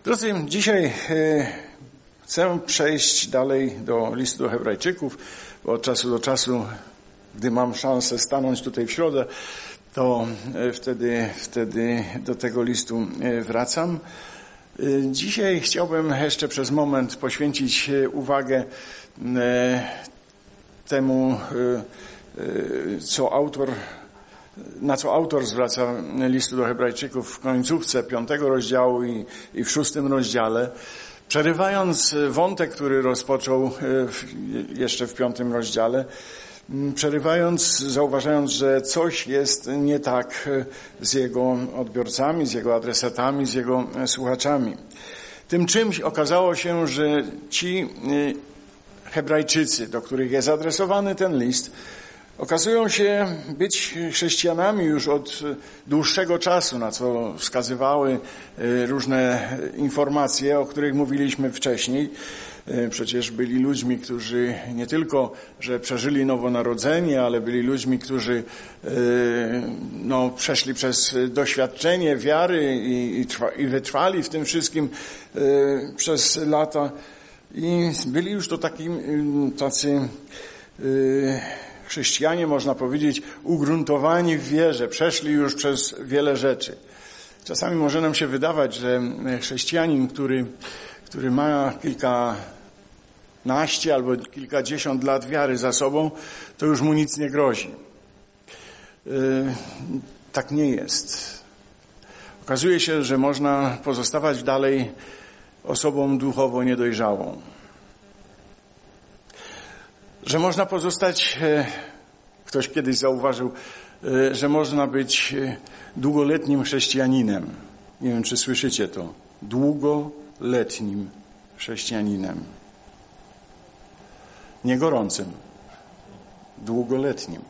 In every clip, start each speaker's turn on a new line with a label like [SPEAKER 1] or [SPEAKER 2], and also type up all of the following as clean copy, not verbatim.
[SPEAKER 1] Drodzy, dzisiaj chcę przejść dalej do listu do Hebrajczyków, bo od czasu do czasu, gdy mam szansę stanąć tutaj w środę, to wtedy do tego listu wracam. Dzisiaj chciałbym jeszcze przez moment poświęcić uwagę temu, na co autor zwraca listu do Hebrajczyków w końcówce 5 rozdziału i w 6 rozdziale, przerywając wątek, który rozpoczął jeszcze w 5 rozdziale, zauważając, że coś jest nie tak z jego odbiorcami, z jego adresatami, z jego słuchaczami. Tym czymś okazało się, że ci Hebrajczycy, do których jest adresowany ten list, okazują się być chrześcijanami już od dłuższego czasu, na co wskazywały różne informacje, o których mówiliśmy wcześniej. Przecież byli ludźmi, którzy nie tylko, że przeżyli nowonarodzenie, ale byli ludźmi, którzy przeszli przez doświadczenie wiary i wytrwali w tym wszystkim przez lata. I byli już to tacy chrześcijanie, można powiedzieć, ugruntowani w wierze, przeszli już przez wiele rzeczy. Czasami może nam się wydawać, że chrześcijanin, który ma kilkanaście albo kilkadziesiąt lat wiary za sobą, to już mu nic nie grozi. Tak nie jest. Okazuje się, że można pozostawać dalej osobą duchowo niedojrzałą. Że można pozostać, ktoś kiedyś zauważył, że można być długoletnim chrześcijaninem. Nie wiem, czy słyszycie to. Długoletnim chrześcijaninem. Nie gorącym. Długoletnim.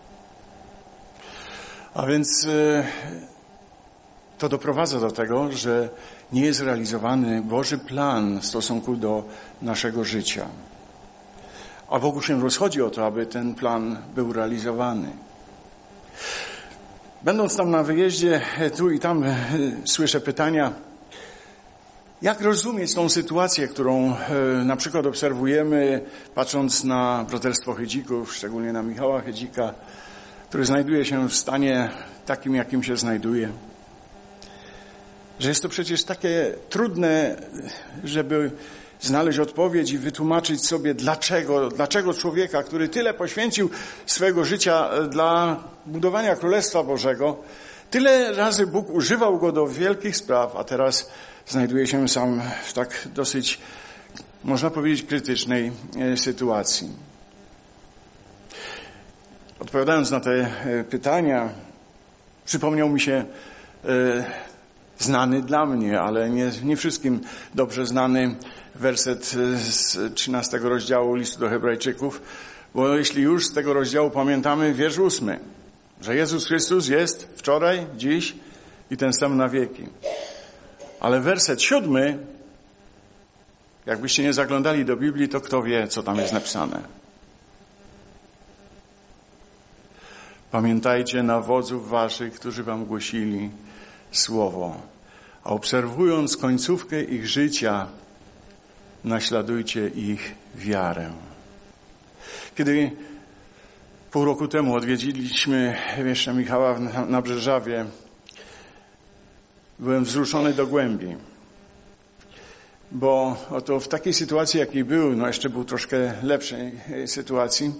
[SPEAKER 1] A więc to doprowadza do tego, że nie jest realizowany Boży plan w stosunku do naszego życia. A Bogu się rozchodzi o to, aby ten plan był realizowany. Będąc tam na wyjeździe, tu i tam słyszę pytania, jak rozumieć tą sytuację, którą na przykład obserwujemy, patrząc na braterstwo Chydzików, szczególnie na Michała Chydzika, który znajduje się w stanie takim, jakim się znajduje. Że jest to przecież takie trudne, żeby znaleźć odpowiedź i wytłumaczyć sobie, dlaczego człowieka, który tyle poświęcił swojego życia dla budowania Królestwa Bożego, tyle razy Bóg używał go do wielkich spraw, a teraz znajduje się sam w tak dosyć, można powiedzieć, krytycznej sytuacji. Odpowiadając na te pytania, przypomniał mi się znany dla mnie, ale nie wszystkim dobrze znany werset z 13 rozdziału listu do Hebrajczyków, bo jeśli już z tego rozdziału pamiętamy wiersz 8, że Jezus Chrystus jest wczoraj, dziś i ten sam na wieki. Ale werset 7, jakbyście nie zaglądali do Biblii, to kto wie, co tam jest napisane. Pamiętajcie na wodzów waszych, którzy wam głosili słowo, a obserwując końcówkę ich życia, naśladujcie ich wiarę. Kiedy pół roku temu odwiedziliśmy jeszcze Michała na Brzeżawie, byłem wzruszony do głębi, bo oto w takiej sytuacji, jakiej był, jeszcze był troszkę lepszej sytuacji,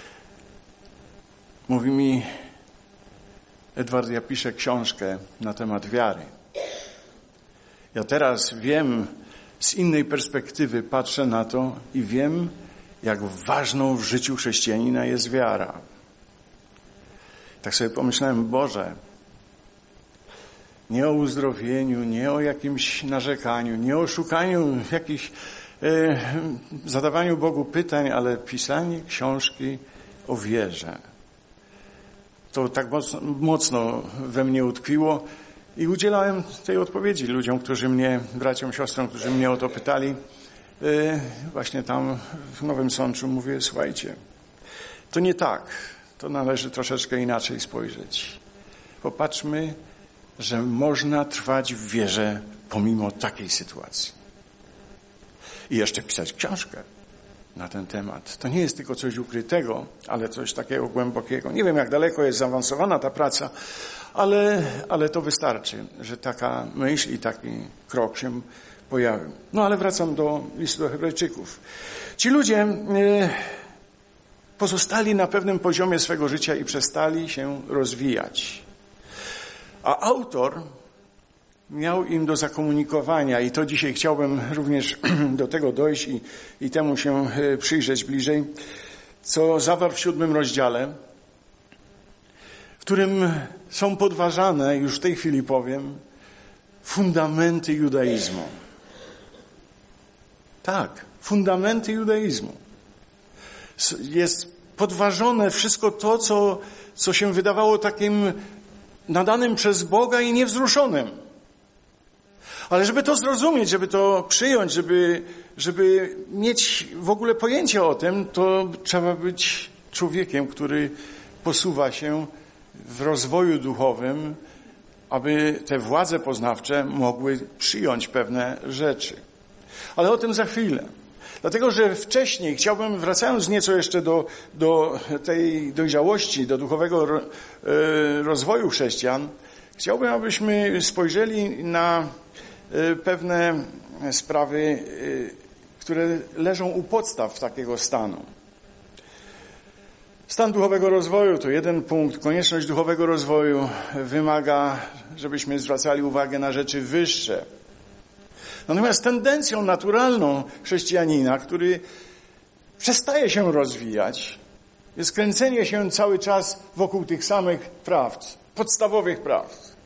[SPEAKER 1] mówi mi Edward, ja piszę książkę na temat wiary. Ja teraz wiem, z innej perspektywy patrzę na to i wiem, jak ważną w życiu chrześcijanina jest wiara. Tak sobie pomyślałem, Boże, nie o uzdrowieniu, nie o jakimś narzekaniu, nie o szukaniu jakichś, zadawaniu Bogu pytań, ale pisanie książki o wierze. To tak mocno we mnie utkwiło i udzielałem tej odpowiedzi ludziom, braciom, siostrom, którzy mnie o to pytali. Właśnie tam w Nowym Sączu mówię, słuchajcie, to nie tak, to należy troszeczkę inaczej spojrzeć. Popatrzmy, że można trwać w wierze pomimo takiej sytuacji. I jeszcze pisać książkę na ten temat. To nie jest tylko coś ukrytego, ale coś takiego głębokiego. Nie wiem, jak daleko jest zaawansowana ta praca, ale to wystarczy, że taka myśl i taki krok się pojawił. No ale wracam do listu do Hebrajczyków. Ci ludzie pozostali na pewnym poziomie swego życia i przestali się rozwijać. A autor miał im do zakomunikowania i to dzisiaj chciałbym również do tego dojść i temu się przyjrzeć bliżej, co zawarł w 7 rozdziale, w którym są podważane, już w tej chwili powiem, fundamenty judaizmu. Tak, fundamenty judaizmu. Jest podważone wszystko to, co się wydawało takim nadanym przez Boga i niewzruszonym. Ale żeby to zrozumieć, żeby to przyjąć, żeby mieć w ogóle pojęcie o tym, to trzeba być człowiekiem, który posuwa się w rozwoju duchowym, aby te władze poznawcze mogły przyjąć pewne rzeczy. Ale o tym za chwilę. Dlatego, że wcześniej chciałbym, wracając nieco jeszcze do tej dojrzałości, do duchowego rozwoju chrześcijan, chciałbym, abyśmy spojrzeli na pewne sprawy, które leżą u podstaw takiego stanu. Stan duchowego rozwoju to jeden punkt. Konieczność duchowego rozwoju wymaga, żebyśmy zwracali uwagę na rzeczy wyższe. Natomiast tendencją naturalną chrześcijanina, który przestaje się rozwijać, jest kręcenie się cały czas wokół tych samych prawd, podstawowych prawd.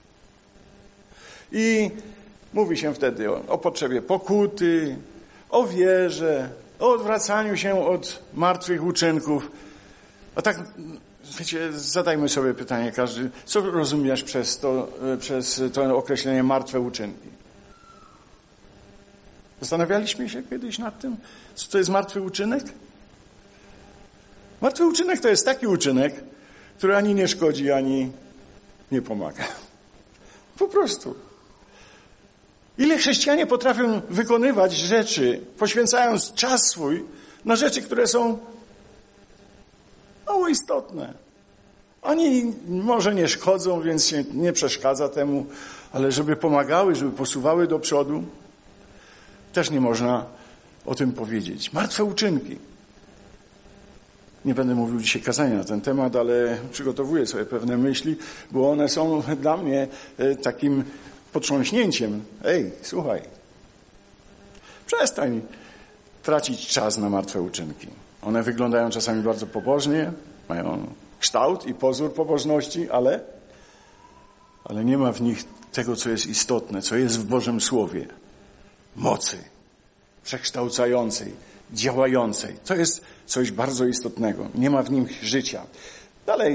[SPEAKER 1] I mówi się wtedy o potrzebie pokuty, o wierze, o odwracaniu się od martwych uczynków. A tak, wiecie, zadajmy sobie pytanie każdy, co rozumiesz przez to określenie martwe uczynki? Zastanawialiśmy się kiedyś nad tym, co to jest martwy uczynek? Martwy uczynek to jest taki uczynek, który ani nie szkodzi, ani nie pomaga. Po prostu. Ile chrześcijanie potrafią wykonywać rzeczy, poświęcając czas swój na rzeczy, które są mało istotne. Ani może nie szkodzą, więc się nie przeszkadza temu, ale żeby pomagały, żeby posuwały do przodu, też nie można o tym powiedzieć. Martwe uczynki. Nie będę mówił dzisiaj kazania na ten temat, ale przygotowuję sobie pewne myśli, bo one są dla mnie takim potrząśnięciem. Ej, słuchaj, przestań tracić czas na martwe uczynki. One wyglądają czasami bardzo pobożnie, mają kształt i pozór pobożności, ale nie ma w nich tego, co jest istotne, co jest w Bożym Słowie. Mocy przekształcającej, działającej. To jest coś bardzo istotnego. Nie ma w nim życia. Dalej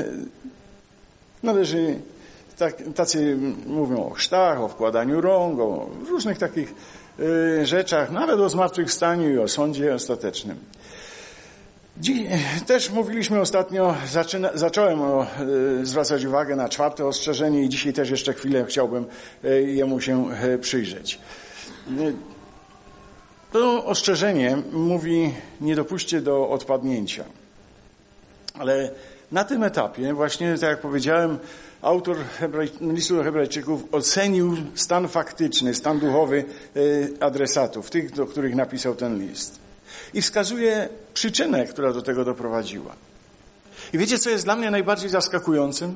[SPEAKER 1] należy, tacy mówią o chrztach, o wkładaniu rąk, o różnych takich rzeczach, nawet o zmartwychwstaniu i o sądzie ostatecznym. Też mówiliśmy ostatnio, zacząłem zwracać uwagę na 4. ostrzeżenie i dzisiaj też jeszcze chwilę chciałbym jemu się przyjrzeć. To ostrzeżenie mówi, nie dopuśćcie do odpadnięcia. Ale na tym etapie, właśnie tak jak powiedziałem, autor listu do Hebrajczyków ocenił stan faktyczny, stan duchowy adresatów, tych, do których napisał ten list. I wskazuje przyczynę, która do tego doprowadziła. I wiecie, co jest dla mnie najbardziej zaskakującym?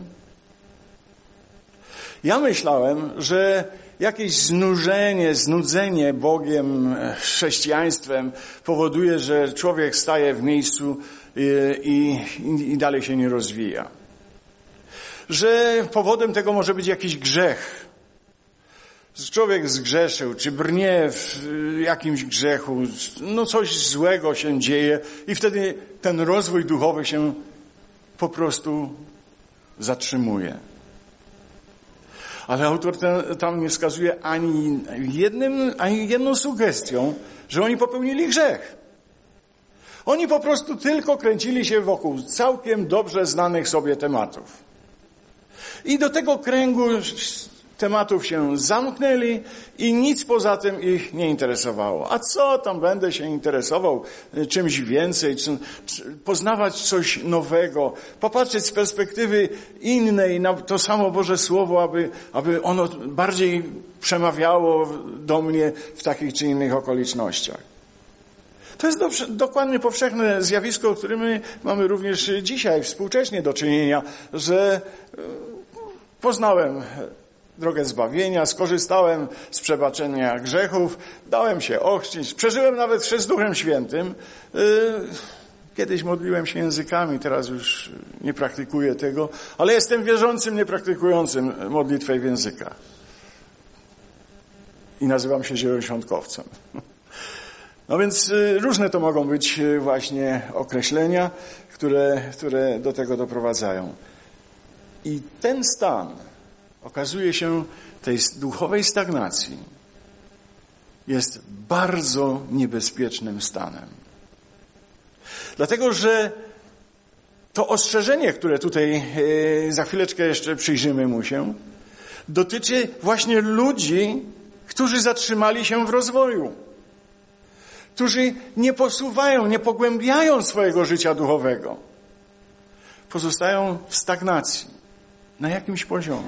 [SPEAKER 1] Ja myślałem, że jakieś znudzenie Bogiem, chrześcijaństwem powoduje, że człowiek staje w miejscu i dalej się nie rozwija. Że powodem tego może być jakiś grzech. Człowiek zgrzeszył, czy brnie w jakimś grzechu, no coś złego się dzieje i wtedy ten rozwój duchowy się po prostu zatrzymuje. Ale autor tam nie wskazuje ani jedną sugestią, że oni popełnili grzech. Oni po prostu tylko kręcili się wokół całkiem dobrze znanych sobie tematów. I do tego kręgu tematów się zamknęli i nic poza tym ich nie interesowało. A co tam będę się interesował czymś więcej, poznawać coś nowego, popatrzeć z perspektywy innej na to samo Boże Słowo, aby ono bardziej przemawiało do mnie w takich czy innych okolicznościach. To jest dokładnie powszechne zjawisko, z którym my mamy również dzisiaj, współcześnie do czynienia, że poznałem drogę zbawienia, skorzystałem z przebaczenia grzechów, dałem się ochrzcić, przeżyłem nawet chrzest Duchem Świętym. Kiedyś modliłem się językami, teraz już nie praktykuję tego, ale jestem wierzącym, niepraktykującym modlitwę w językach. I nazywam się zielonoświątkowcem. No więc różne to mogą być właśnie określenia, które do tego doprowadzają. I ten stan okazuje się tej duchowej stagnacji jest bardzo niebezpiecznym stanem. Dlatego, że to ostrzeżenie, które tutaj za chwileczkę jeszcze przyjrzymy mu się, dotyczy właśnie ludzi, którzy zatrzymali się w rozwoju, którzy nie posuwają, nie pogłębiają swojego życia duchowego. Pozostają w stagnacji na jakimś poziomie.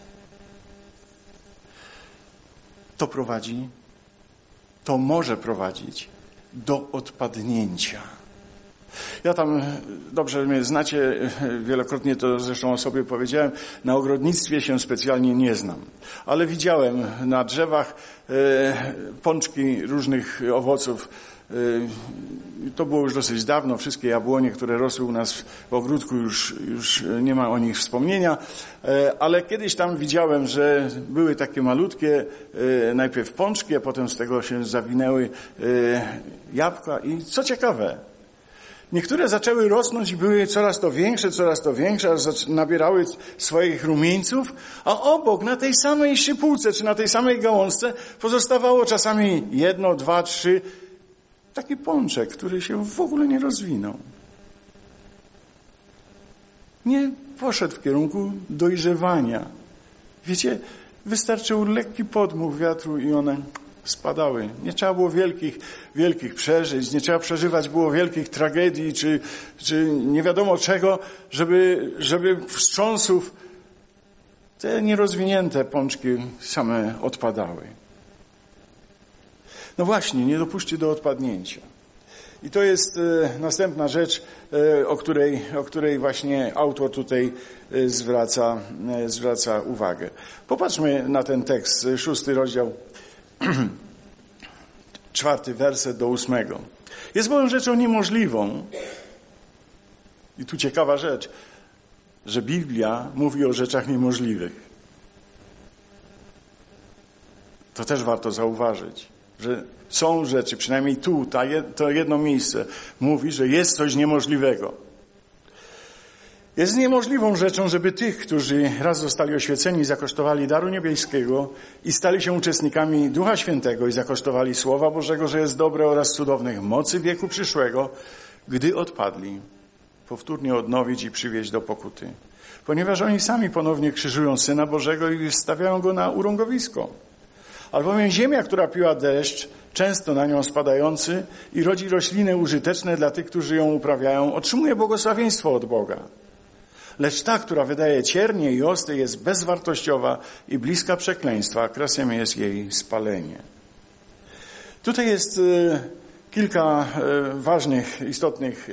[SPEAKER 1] To może prowadzić do odpadnięcia. Ja tam, dobrze mnie znacie, wielokrotnie to zresztą o sobie powiedziałem, na ogrodnictwie się specjalnie nie znam. Ale widziałem na drzewach pączki różnych owoców. To było już dosyć dawno, wszystkie jabłonie, które rosły u nas w ogródku, już nie ma o nich wspomnienia, ale kiedyś tam widziałem, że były takie malutkie, najpierw pączki, a potem z tego się zawinęły jabłka i co ciekawe, niektóre zaczęły rosnąć i były coraz to większe, aż nabierały swoich rumieńców, a obok, na tej samej szypułce, czy na tej samej gałązce pozostawało czasami 1, 2, 3 taki pączek, który się w ogóle nie rozwinął. Nie poszedł w kierunku dojrzewania. Wiecie, wystarczył lekki podmuch wiatru i one spadały. Nie trzeba było wielkich przeżyć, nie trzeba przeżywać było wielkich tragedii, czy nie wiadomo czego, żeby wstrząsów te nierozwinięte pączki same odpadały. No właśnie, nie dopuśćcie do odpadnięcia. I to jest następna rzecz, o której właśnie autor tutaj zwraca uwagę. Popatrzmy na ten tekst, 6 rozdział, 4 werset do 8. Jest bowiem rzeczą niemożliwą, i tu ciekawa rzecz, że Biblia mówi o rzeczach niemożliwych. To też warto zauważyć, że są rzeczy, przynajmniej tu, to jedno miejsce mówi, że jest coś niemożliwego. Jest niemożliwą rzeczą, żeby tych, którzy raz zostali oświeceni, zakosztowali daru niebieskiego i stali się uczestnikami Ducha Świętego i zakosztowali Słowa Bożego, że jest dobre oraz cudownych mocy wieku przyszłego, gdy odpadli, powtórnie odnowić i przywieźć do pokuty. Ponieważ oni sami ponownie krzyżują Syna Bożego i stawiają Go na urągowisko. Albowiem ziemia, która piła deszcz, często na nią spadający i rodzi rośliny użyteczne dla tych, którzy ją uprawiają, otrzymuje błogosławieństwo od Boga. Lecz ta, która wydaje ciernie i osty, jest bezwartościowa i bliska przekleństwa, a kresem jest jej spalenie. Tutaj jest kilka ważnych, istotnych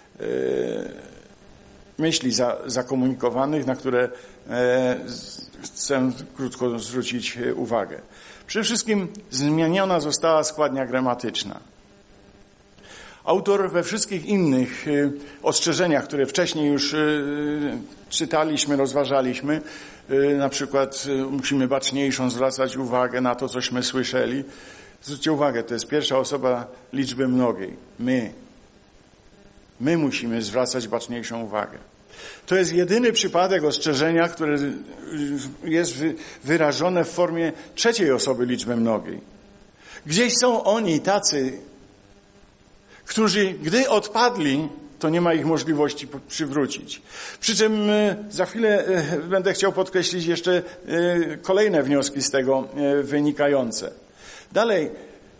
[SPEAKER 1] myśli zakomunikowanych, na które chcę krótko zwrócić uwagę. Przede wszystkim zmieniona została składnia gramatyczna. Autor we wszystkich innych ostrzeżeniach, które wcześniej już czytaliśmy, rozważaliśmy, na przykład musimy baczniejszą zwracać uwagę na to, cośmy słyszeli. Zwróćcie uwagę, to jest pierwsza osoba liczby mnogiej. My musimy zwracać baczniejszą uwagę. To jest jedyny przypadek ostrzeżenia, które jest wyrażone w formie trzeciej osoby liczby mnogiej. Gdzieś są oni tacy, którzy, gdy odpadli, to nie ma ich możliwości przywrócić. Przy czym za chwilę będę chciał podkreślić jeszcze kolejne wnioski z tego wynikające. Dalej,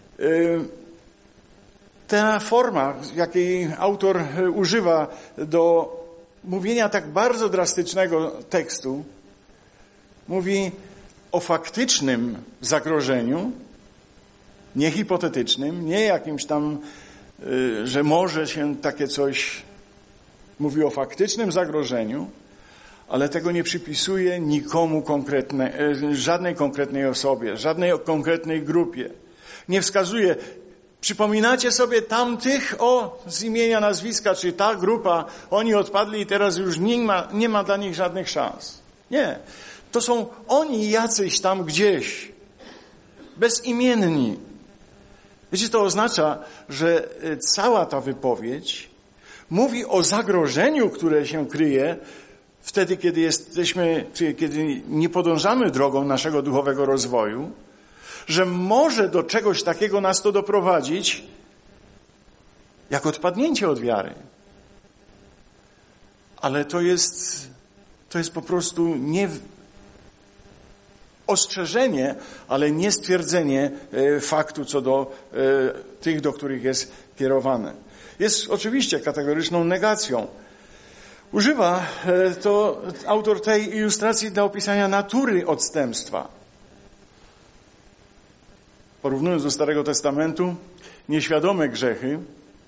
[SPEAKER 1] ta forma, jakiej autor używa do mówienia tak bardzo drastycznego tekstu, mówi o faktycznym zagrożeniu, nie hipotetycznym, nie jakimś tam, że może się takie coś, mówi o faktycznym zagrożeniu, ale tego nie przypisuje nikomu żadnej konkretnej osobie, żadnej konkretnej grupie. Nie wskazuje, przypominacie sobie tamtych, z imienia, nazwiska, czy ta grupa, oni odpadli i teraz już nie ma dla nich żadnych szans. Nie. To są oni jacyś tam gdzieś, bezimienni. Wiecie, to oznacza, że cała ta wypowiedź mówi o zagrożeniu, które się kryje wtedy, kiedy nie podążamy drogą naszego duchowego rozwoju, że może do czegoś takiego nas to doprowadzić, jak odpadnięcie od wiary. Ale to jest po prostu nie ostrzeżenie, ale nie stwierdzenie faktu co do tych, do których jest kierowane. Jest oczywiście kategoryczną negacją. Używa to autor tej ilustracji dla opisania natury odstępstwa. Porównując do Starego Testamentu, nieświadome grzechy,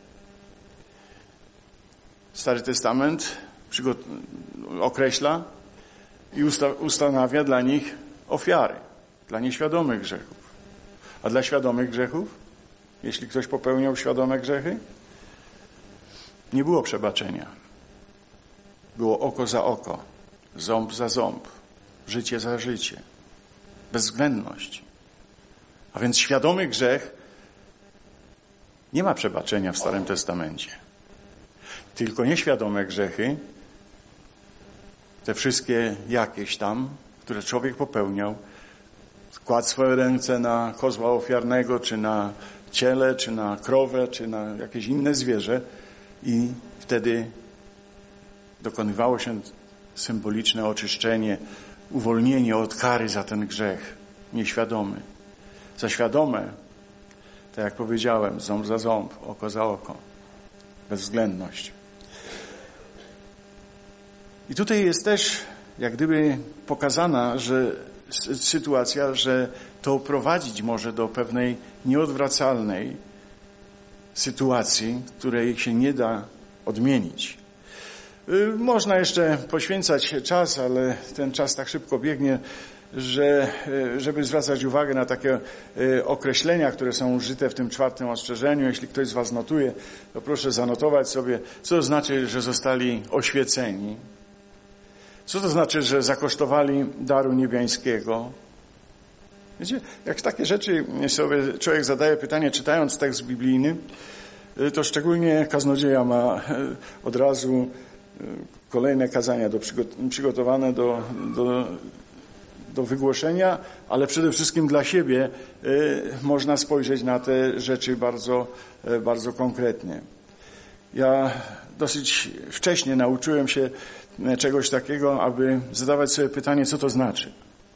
[SPEAKER 1] Stary Testament określa i ustanawia dla nich ofiary, dla nieświadomych grzechów. A dla świadomych grzechów, jeśli ktoś popełniał świadome grzechy, nie było przebaczenia. Było oko za oko, ząb za ząb, życie za życie, bezwzględność. A więc świadomy grzech nie ma przebaczenia w Starym Testamencie. Tylko nieświadome grzechy, te wszystkie jakieś tam, które człowiek popełniał, kładł swoje ręce na kozła ofiarnego, czy na ciele, czy na krowę, czy na jakieś inne zwierzę i wtedy dokonywało się symboliczne oczyszczenie, uwolnienie od kary za ten grzech nieświadomy. Za świadome, tak jak powiedziałem, ząb za ząb, oko za oko, bezwzględność. I tutaj jest też jak gdyby pokazana, że sytuacja, że to prowadzić może do pewnej nieodwracalnej sytuacji, której się nie da odmienić. Można jeszcze poświęcać czas, ale ten czas tak szybko biegnie, żeby zwracać uwagę na takie określenia, które są użyte w tym 4. ostrzeżeniu. Jeśli ktoś z was notuje, to proszę zanotować sobie, co to znaczy, że zostali oświeceni. Co to znaczy, że zakosztowali daru niebiańskiego? Wiecie, jak takie rzeczy sobie człowiek zadaje pytanie, czytając tekst biblijny, to szczególnie kaznodzieja ma od razu kolejne kazania przygotowane do wygłoszenia, ale przede wszystkim dla siebie można spojrzeć na te rzeczy bardzo, bardzo konkretnie. Ja dosyć wcześnie nauczyłem się czegoś takiego, aby zadawać sobie pytanie, co to znaczy.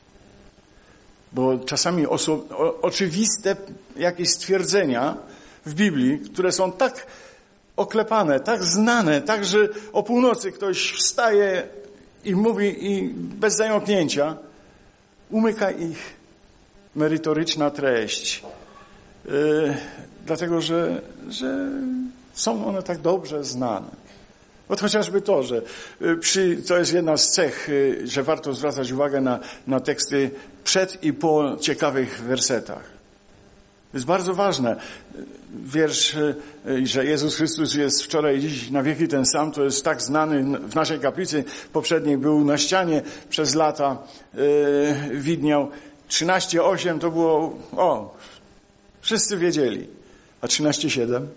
[SPEAKER 1] Bo czasami oczywiste jakieś stwierdzenia w Biblii, które są tak oklepane, tak znane, tak, że o północy ktoś wstaje i mówi i bez zająknięcia umyka ich merytoryczna treść. Dlatego, że są one tak dobrze znane. Od chociażby to, że to jest jedna z cech, że warto zwracać uwagę na teksty przed i po ciekawych wersetach. To jest bardzo ważne. Wiersz, że Jezus Chrystus jest wczoraj i dziś na wieki ten sam, to jest tak znany w naszej kaplicy poprzedniej, był na ścianie przez lata, widniał. 13:8 to było, wszyscy wiedzieli. A 13:7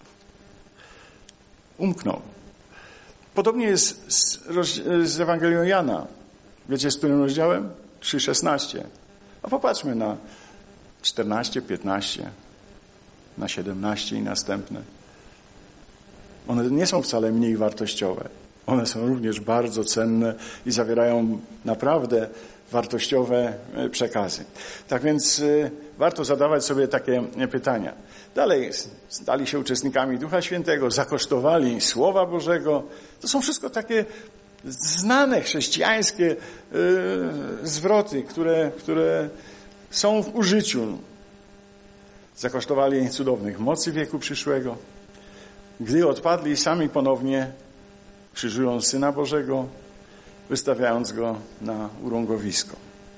[SPEAKER 1] umknął. Podobnie jest z Ewangelią Jana. Wiecie, z którym rozdziałem? 3:16. A popatrzmy na 14, 15, na 17 i następne. One nie są wcale mniej wartościowe. One są również bardzo cenne i zawierają naprawdę wartościowe przekazy. Tak więc warto zadawać sobie takie pytania. Dalej stali się uczestnikami Ducha Świętego, zakosztowali Słowa Bożego. To są wszystko takie znane chrześcijańskie zwroty, które są w użyciu. Zakosztowali cudownych mocy wieku przyszłego. Gdy odpadli, sami ponownie krzyżują Syna Bożego, wystawiając Go na urągowisko.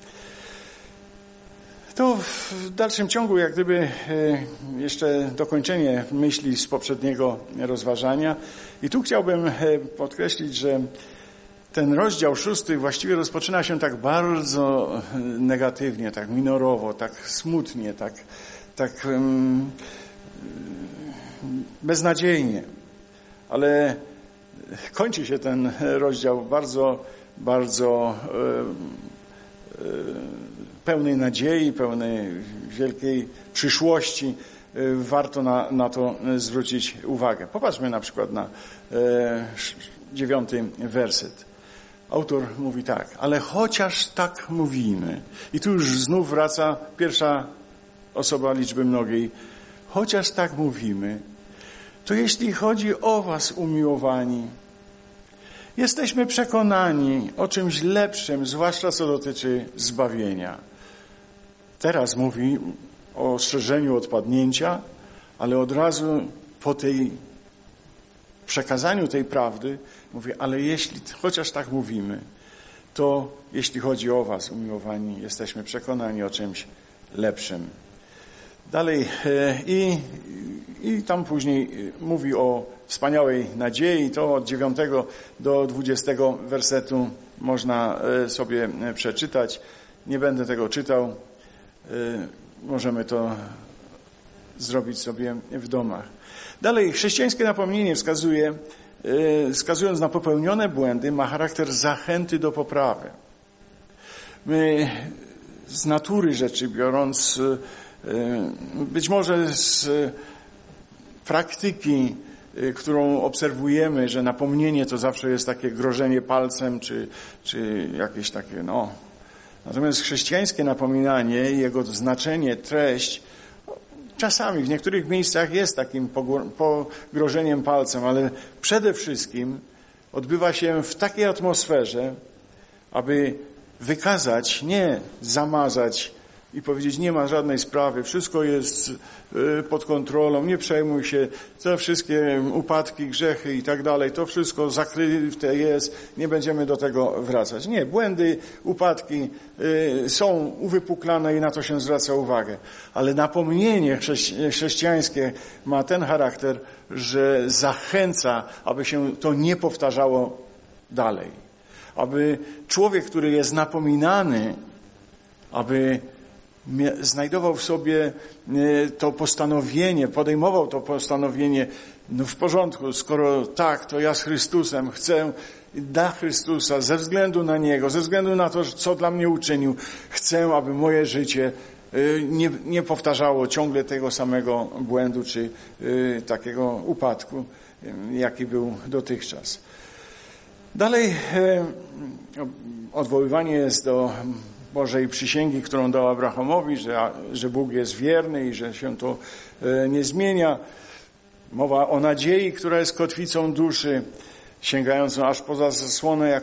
[SPEAKER 1] To w dalszym ciągu jak gdyby jeszcze dokończenie myśli z poprzedniego rozważania. I tu chciałbym podkreślić, że ten rozdział 6 właściwie rozpoczyna się tak bardzo negatywnie, tak minorowo, tak smutnie, tak beznadziejnie. Ale kończy się ten rozdział bardzo pełnej nadziei, pełnej wielkiej przyszłości. Warto na to zwrócić uwagę. Popatrzmy na przykład na 9 werset. Autor mówi tak, ale chociaż tak mówimy. I tu już znów wraca pierwsza osoba liczby mnogiej. Chociaż tak mówimy, to jeśli chodzi o was, umiłowani, jesteśmy przekonani o czymś lepszym, zwłaszcza co dotyczy zbawienia. Teraz mówi o ostrzeżeniu odpadnięcia, ale od razu po tej przekazaniu tej prawdy mówi, ale jeśli chociaż tak mówimy, to jeśli chodzi o was, umiłowani, jesteśmy przekonani o czymś lepszym. Dalej i tam później mówi o wspaniałej nadziei. To od 9 do 20 wersetu można sobie przeczytać. Nie będę tego czytał. Możemy to zrobić sobie w domach. Dalej, chrześcijańskie napomnienie wskazując na popełnione błędy, ma charakter zachęty do poprawy. My z natury rzeczy biorąc, być może z praktyki, którą obserwujemy, że napomnienie to zawsze jest takie grożenie palcem, czy jakieś takie, Natomiast chrześcijańskie napominanie, jego znaczenie, treść, czasami w niektórych miejscach jest takim pogrożeniem palcem, ale przede wszystkim odbywa się w takiej atmosferze, aby wykazać, nie zamazać i powiedzieć, nie ma żadnej sprawy, wszystko jest pod kontrolą, nie przejmuj się, te wszystkie upadki, grzechy i tak dalej, to wszystko zakryte jest, nie będziemy do tego wracać. Nie, błędy, upadki są uwypuklane i na to się zwraca uwagę. Ale napomnienie chrześcijańskie ma ten charakter, że zachęca, aby się to nie powtarzało dalej. Aby człowiek, który jest napominany, aby znajdował w sobie to postanowienie, podejmował to postanowienie, w porządku, skoro tak, to ja z Chrystusem chcę dla Chrystusa, ze względu na Niego, ze względu na to, co dla mnie uczynił, chcę, aby moje życie nie powtarzało ciągle tego samego błędu, czy takiego upadku, jaki był dotychczas. Dalej odwoływanie jest do Bożej przysięgi, którą dał Abrahamowi, że Bóg jest wierny i że się to nie zmienia. Mowa o nadziei, która jest kotwicą duszy, sięgającą aż poza zasłonę,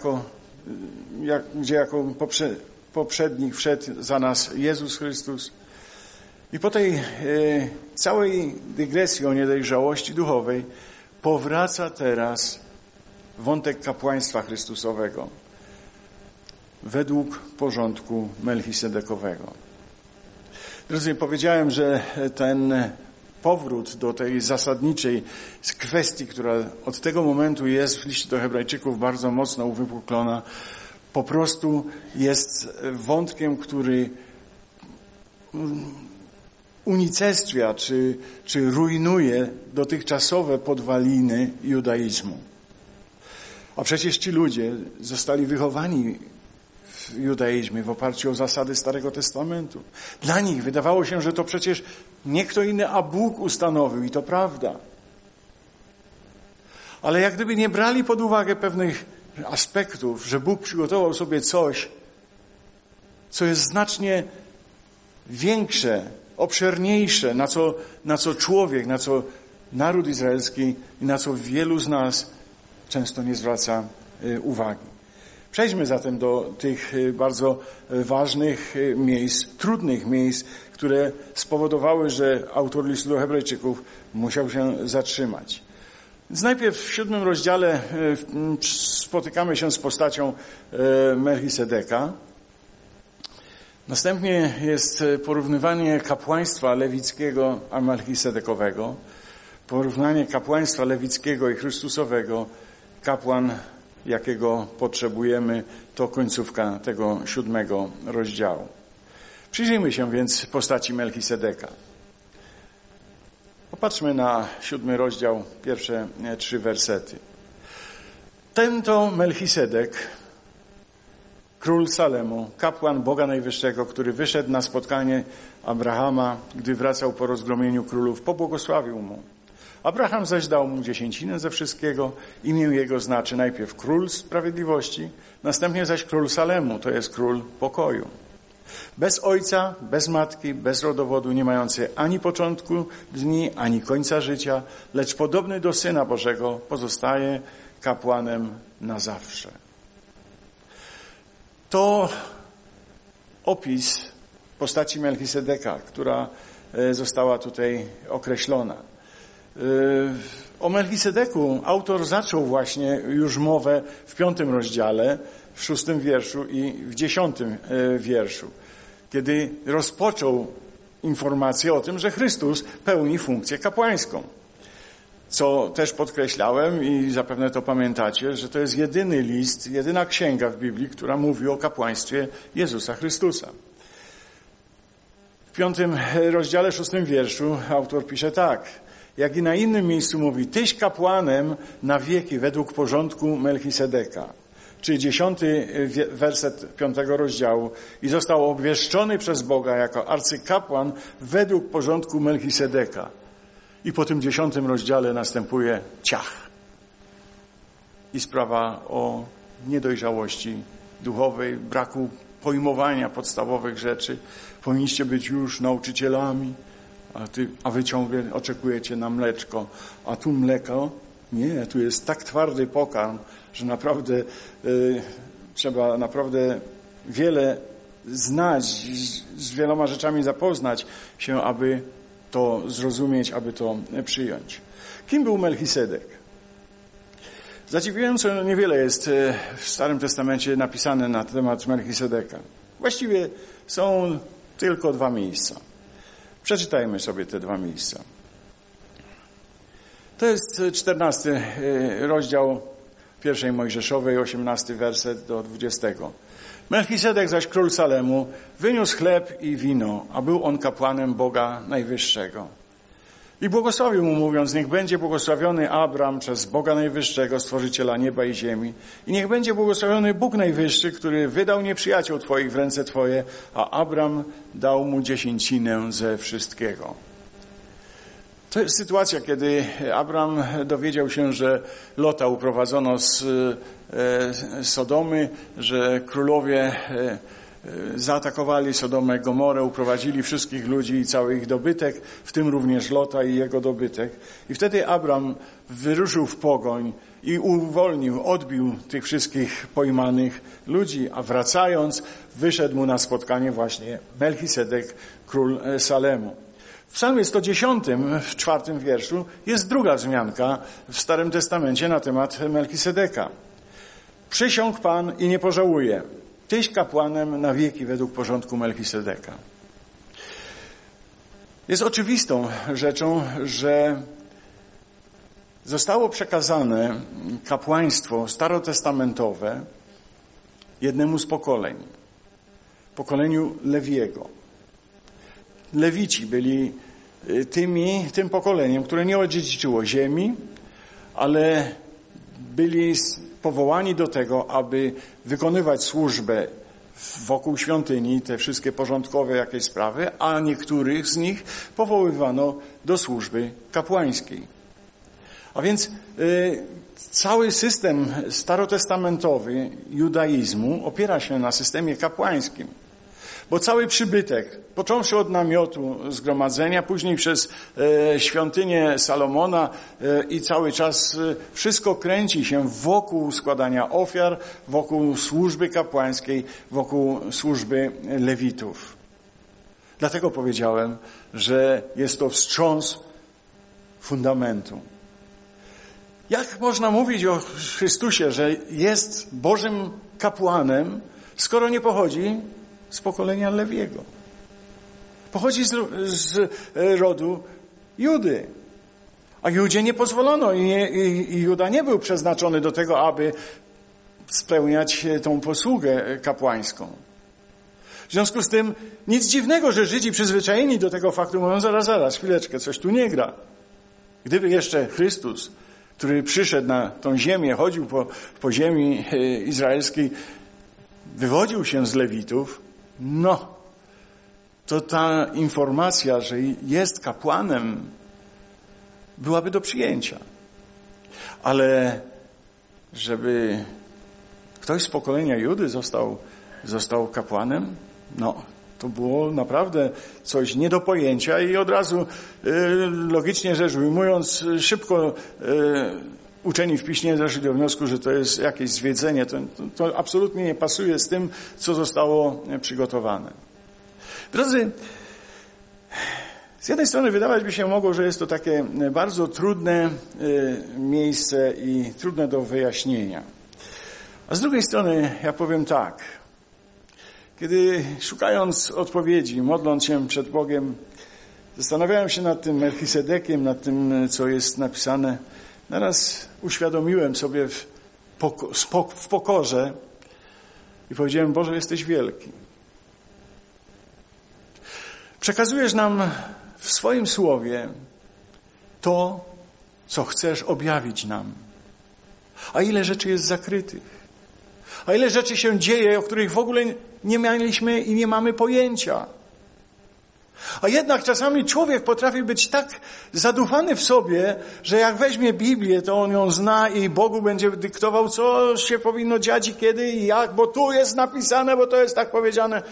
[SPEAKER 1] gdzie jako poprzednik wszedł za nas Jezus Chrystus. I po tej całej dygresji o niedojrzałości duchowej powraca teraz wątek kapłaństwa Chrystusowego według porządku melchisedekowego. Drodzy, powiedziałem, że ten powrót do tej zasadniczej kwestii, która od tego momentu jest w liście do Hebrajczyków bardzo mocno uwypuklona, po prostu jest wątkiem, który unicestwia czy rujnuje dotychczasowe podwaliny judaizmu. A przecież ci ludzie zostali wychowani w judaizmie w oparciu o zasady Starego Testamentu. Dla nich wydawało się, że to przecież nie kto inny, a Bóg ustanowił i to prawda. Ale jak gdyby nie brali pod uwagę pewnych aspektów, że Bóg przygotował sobie coś, co jest znacznie większe, obszerniejsze, na co człowiek, na co naród izraelski i na co wielu z nas często nie zwraca uwagi. Przejdźmy zatem do tych bardzo ważnych miejsc, trudnych miejsc, które spowodowały, że autor listu do Hebrajczyków musiał się zatrzymać. Więc najpierw w 7 rozdziale spotykamy się z postacią Melchisedeka. Następnie jest porównywanie kapłaństwa lewickiego a melchisedekowego. Porównanie kapłaństwa lewickiego i chrystusowego. Kapłan, jakiego potrzebujemy, to końcówka tego 7 rozdziału. Przyjrzyjmy się więc postaci Melchisedeka. Popatrzmy na 7 rozdział, pierwsze 3 wersety. Ten to Melchisedek, król Salemu, kapłan Boga Najwyższego, który wyszedł na spotkanie Abrahama, gdy wracał po rozgromieniu królów, pobłogosławił mu. Abraham zaś dał mu 10% ze wszystkiego. Imię jego znaczy najpierw król sprawiedliwości, następnie zaś król Salemu, to jest król pokoju. Bez ojca, bez matki, bez rodowodu, nie mający ani początku dni, ani końca życia, lecz podobny do Syna Bożego, pozostaje kapłanem na zawsze. To opis postaci Melchisedeka, która została tutaj określona. O Melchisedeku autor zaczął właśnie już mowę w 5 rozdziale, w 6 wierszu i w 10 wierszu, kiedy rozpoczął informację o tym, że Chrystus pełni funkcję kapłańską. Co też podkreślałem i zapewne to pamiętacie, że to jest jedyny list, jedyna księga w Biblii, która mówi o kapłaństwie Jezusa Chrystusa. W 5 rozdziale, 6 wierszu autor pisze tak: jak i na innym miejscu mówi, tyś kapłanem na wieki według porządku Melchisedeka. Czy 10 werset 5 rozdziału. I został obwieszczony przez Boga jako arcykapłan według porządku Melchisedeka. I po tym 10 rozdziale następuje ciach. I sprawa o niedojrzałości duchowej, braku pojmowania podstawowych rzeczy. Powinniście być już nauczycielami, a wy ciągle oczekujecie na mleczko. A tu mleko? Nie, tu jest tak twardy pokarm, że naprawdę trzeba naprawdę wiele znać, z wieloma rzeczami zapoznać się, aby to zrozumieć, aby to przyjąć. Kim był Melchisedek? Zadziwiająco niewiele jest w Starym Testamencie napisane na temat Melchisedeka. Właściwie są tylko 2 miejsca. Przeczytajmy sobie te 2 miejsca. To jest 14 rozdział 1 Mojżeszowej, 18 werset do 20. Melchisedek zaś król Salemu wyniósł chleb i wino, a był on kapłanem Boga Najwyższego. I błogosławił mu, mówiąc, niech będzie błogosławiony Abram przez Boga Najwyższego, Stworzyciela nieba i ziemi. I niech będzie błogosławiony Bóg Najwyższy, który wydał nieprzyjaciół Twoich w ręce Twoje, a Abram dał mu 10% ze wszystkiego. To jest sytuacja, kiedy Abram dowiedział się, że Lota uprowadzono z Sodomy, że królowie zaatakowali Sodomę, Gomorę, uprowadzili wszystkich ludzi i cały ich dobytek, w tym również Lota i jego dobytek. I wtedy Abram wyruszył w pogoń i odbił tych wszystkich pojmanych ludzi, a wracając wyszedł mu na spotkanie właśnie Melchisedek, król Salemu. W Psalmie 110, w 4 wierszu, jest druga wzmianka w Starym Testamencie na temat Melchisedeka. Przysiągł Pan i nie pożałuje. Tyś kapłanem na wieki według porządku Melchisedeka. Jest oczywistą rzeczą, że zostało przekazane kapłaństwo starotestamentowe jednemu z pokoleń. Pokoleniu Lewiego. Lewici byli tym pokoleniem, które nie odziedziczyło ziemi, ale byli powołani do tego, aby wykonywać służbę wokół świątyni, te wszystkie porządkowe jakieś sprawy, a niektórych z nich powoływano do służby kapłańskiej. A więc cały system starotestamentowy judaizmu opiera się na systemie kapłańskim. Bo cały przybytek, począwszy od namiotu zgromadzenia, później przez świątynię Salomona i cały czas wszystko kręci się wokół składania ofiar, wokół służby kapłańskiej, wokół służby lewitów. Dlatego powiedziałem, że jest to wstrząs fundamentu. Jak można mówić o Chrystusie, że jest Bożym kapłanem, skoro nie pochodzi z pokolenia Lewiego? Pochodzi z rodu Judy. A Judzie nie pozwolono i Juda nie był przeznaczony do tego, aby spełniać tą posługę kapłańską. W związku z tym nic dziwnego, że Żydzi przyzwyczajeni do tego faktu mówią, zaraz, chwileczkę, coś tu nie gra. Gdyby jeszcze Chrystus, który przyszedł na tą ziemię, chodził po ziemi izraelskiej, wywodził się z Lewitów, to ta informacja, że jest kapłanem, byłaby do przyjęcia. Ale żeby ktoś z pokolenia Judy został kapłanem, to było naprawdę coś nie do pojęcia i od razu, logicznie rzecz ujmując, szybko uczeni w piśmie doszli do wniosku, że to jest jakieś zwiedzenie. To absolutnie nie pasuje z tym, co zostało przygotowane. Drodzy, z jednej strony wydawać by się mogło, że jest to takie bardzo trudne miejsce i trudne do wyjaśnienia. A z drugiej strony ja powiem tak. Kiedy szukając odpowiedzi, modląc się przed Bogiem, zastanawiałem się nad tym Melchisedekiem, nad tym, co jest napisane. Naraz uświadomiłem sobie w pokorze i powiedziałem, Boże, jesteś wielki. Przekazujesz nam w swoim słowie to, co chcesz objawić nam. A ile rzeczy jest zakrytych. A ile rzeczy się dzieje, o których w ogóle nie mieliśmy i nie mamy pojęcia. A jednak czasami człowiek potrafi być tak zadufany w sobie, że jak weźmie Biblię, to on ją zna i Bogu będzie dyktował, co się powinno dziać i kiedy i jak, bo tu jest napisane, bo to jest tak powiedziane.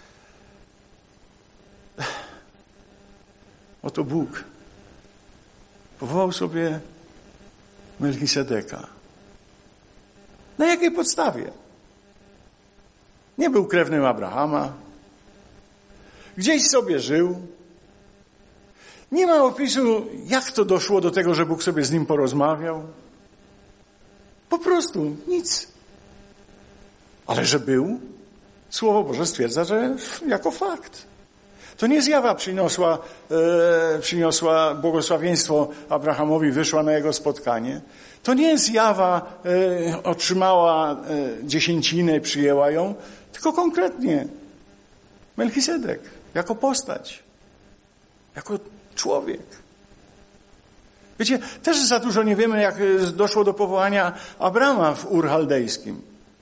[SPEAKER 1] Oto Bóg powołał sobie Melchisedeka. Na jakiej podstawie? Nie był krewnym Abrahama. Gdzieś sobie żył. Nie ma opisu, jak to doszło do tego, że Bóg sobie z nim porozmawiał. Po prostu nic. Ale że był, Słowo Boże stwierdza, że jako fakt. To nie zjawa przyniosła błogosławieństwo Abrahamowi, wyszła na jego spotkanie. To nie zjawa otrzymała dziesięcinę, przyjęła ją, tylko konkretnie Melchisedek, jako postać, jako człowiek. Wiecie, też za dużo nie wiemy, jak doszło do powołania Abrama w Ur Chaldejskim.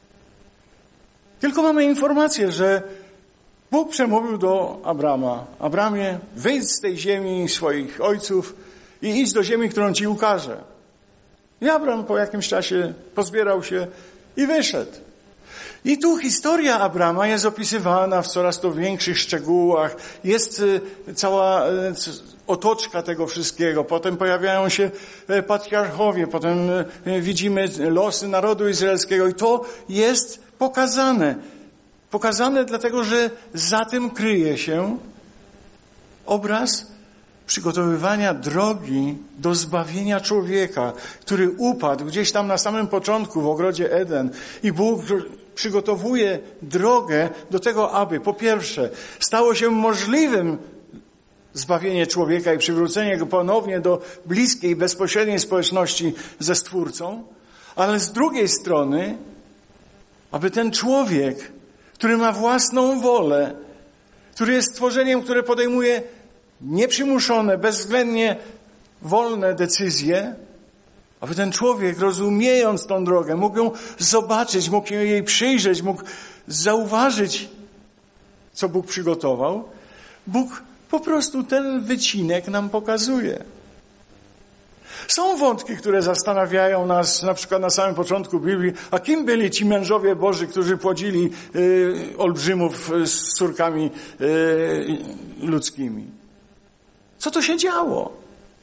[SPEAKER 1] Tylko mamy informację, że Bóg przemówił do Abrama. Abramie, wyjdź z tej ziemi swoich ojców i idź do ziemi, którą ci ukażę. I Abram po jakimś czasie pozbierał się i wyszedł. I tu historia Abrama jest opisywana w coraz to większych szczegółach. Jest cała otoczka tego wszystkiego. Potem pojawiają się patriarchowie. Potem widzimy losy narodu izraelskiego. I to jest pokazane. Pokazane dlatego, że za tym kryje się obraz przygotowywania drogi do zbawienia człowieka, który upadł gdzieś tam na samym początku w ogrodzie Eden. I Bóg przygotowuje drogę do tego, aby po pierwsze stało się możliwym zbawienie człowieka i przywrócenie go ponownie do bliskiej, bezpośredniej społeczności ze Stwórcą, ale z drugiej strony, aby ten człowiek, który ma własną wolę, który jest stworzeniem, które podejmuje nieprzymuszone, bezwzględnie wolne decyzje, aby ten człowiek, rozumiejąc tą drogę, mógł ją zobaczyć, mógł się jej przyjrzeć, mógł zauważyć, co Bóg przygotował. Bóg po prostu ten wycinek nam pokazuje. Są wątki, które zastanawiają nas, na przykład na samym początku Biblii, a kim byli ci mężowie Boży, którzy płodzili olbrzymów z córkami ludzkimi? Co to się działo?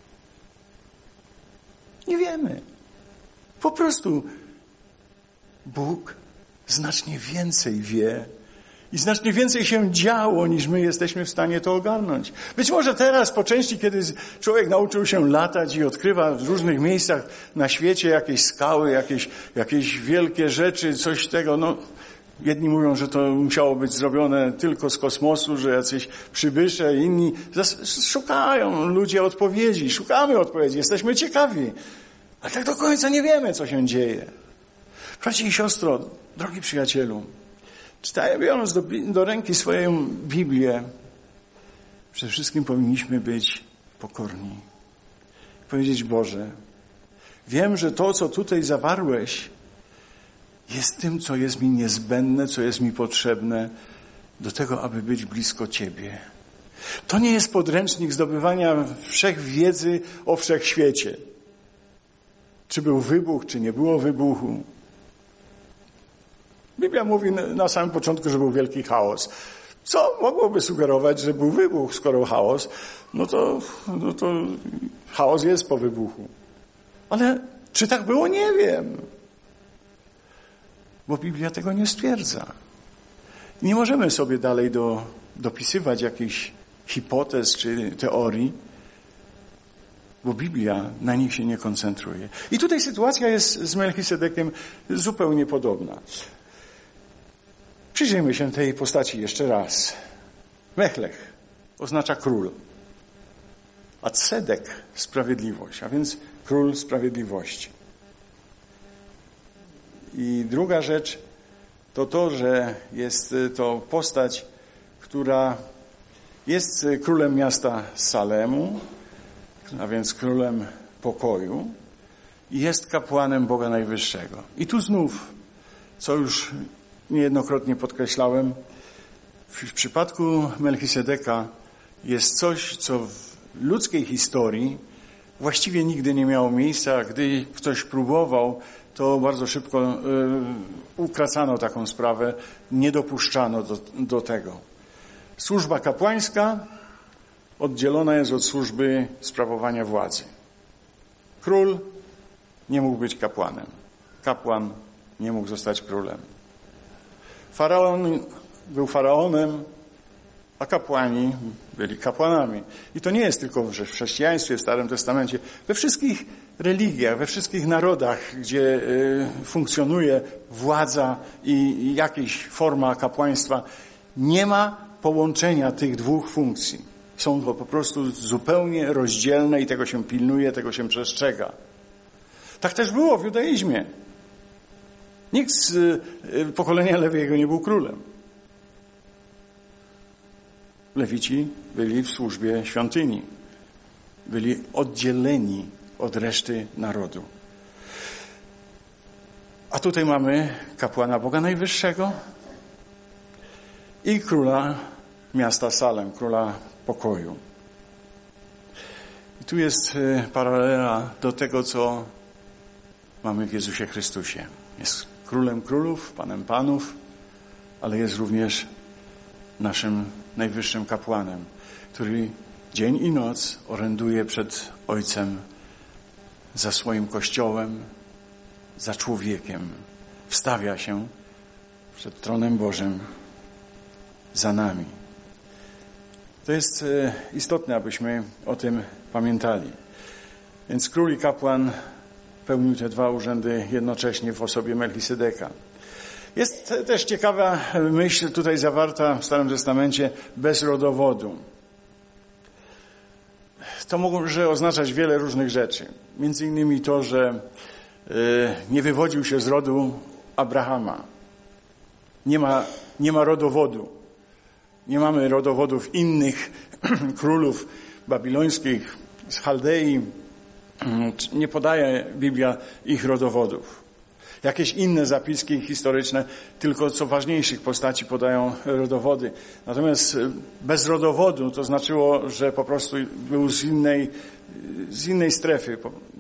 [SPEAKER 1] Nie wiemy. Po prostu Bóg znacznie więcej wie i znacznie więcej się działo, niż my jesteśmy w stanie to ogarnąć. Być może teraz, po części, kiedy człowiek nauczył się latać i odkrywa w różnych miejscach na świecie jakieś skały, jakieś wielkie rzeczy, coś tego, jedni mówią, że to musiało być zrobione tylko z kosmosu, że jacyś przybysze, inni szukają ludzie odpowiedzi, szukamy odpowiedzi, jesteśmy ciekawi, ale tak do końca nie wiemy, co się dzieje. Bracie i siostro, drogi przyjacielu, biorąc do ręki swoją Biblię, przede wszystkim powinniśmy być pokorni. Powiedzieć: Boże, wiem, że to, co tutaj zawarłeś, jest tym, co jest mi niezbędne, co jest mi potrzebne do tego, aby być blisko Ciebie. To nie jest podręcznik zdobywania wszechwiedzy o wszechświecie. Czy był wybuch, czy nie było wybuchu. Biblia mówi na samym początku, że był wielki chaos. Co mogłoby sugerować, że był wybuch, skoro chaos? No to chaos jest po wybuchu. Ale czy tak było? Nie wiem. Bo Biblia tego nie stwierdza. Nie możemy sobie dalej dopisywać jakichś hipotez czy teorii, bo Biblia na nich się nie koncentruje. I tutaj sytuacja jest z Melchisedekiem zupełnie podobna. Przyjrzyjmy się tej postaci jeszcze raz. Mechlech oznacza król, a Cedek sprawiedliwość, a więc król sprawiedliwości. I druga rzecz to, że jest to postać, która jest królem miasta Salemu, a więc królem pokoju, i jest kapłanem Boga Najwyższego. I tu znów, co już niejednokrotnie podkreślałem, w przypadku Melchisedeka jest coś, co w ludzkiej historii właściwie nigdy nie miało miejsca, a gdy ktoś próbował, to bardzo szybko ukracano taką sprawę, nie dopuszczano do tego. Służba kapłańska oddzielona jest od służby sprawowania władzy. Król nie mógł być kapłanem. Kapłan nie mógł zostać królem. Faraon był faraonem, a kapłani byli kapłanami. I to nie jest tylko w chrześcijaństwie, w Starym Testamencie. We wszystkich religiach, we wszystkich narodach, gdzie funkcjonuje władza i jakaś forma kapłaństwa, nie ma połączenia tych dwóch funkcji. Są to po prostu zupełnie rozdzielne i tego się pilnuje, tego się przestrzega. Tak też było w judaizmie. Nikt z pokolenia Lewiego nie był królem. Lewici byli w służbie świątyni. Byli oddzieleni od reszty narodu. A tutaj mamy kapłana Boga Najwyższego i króla miasta Salem, króla pokoju. I tu jest paralela do tego, co mamy w Jezusie Chrystusie. Jest królem królów, panem panów, ale jest również naszym najwyższym kapłanem, który dzień i noc oręduje przed Ojcem za swoim Kościołem, za człowiekiem. Wstawia się przed tronem Bożym za nami. To jest istotne, abyśmy o tym pamiętali. Więc król i kapłan pełnił te dwa urzędy jednocześnie w osobie Melchisedeka. Jest też ciekawa myśl tutaj zawarta w Starym Testamencie bez rodowodu. To może oznaczać wiele różnych rzeczy. Między innymi to, że nie wywodził się z rodu Abrahama. Nie ma rodowodu. Nie mamy rodowodów innych królów babilońskich, z Chaldei. Nie podaje Biblia ich rodowodów. Jakieś inne zapiski historyczne, tylko co ważniejszych postaci podają rodowody. Natomiast bez rodowodu to znaczyło, że po prostu był z innej z innej strefy,